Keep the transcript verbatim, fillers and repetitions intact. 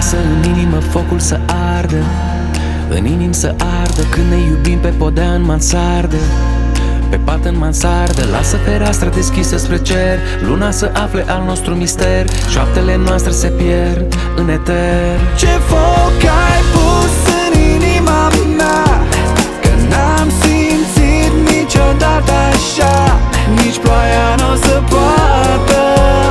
Lasă în inimă focul să ardă, în inim să ardă, când ne iubim pe podea în mansardă, pe pat în mansardă. Lasă fereastra deschisă spre cer, luna să afle al nostru mister, șoaptele noastre se pierd în eter. Ce foc ai pus în inima mea, că n-am simțit niciodată așa. Nici ploaia n-o să poată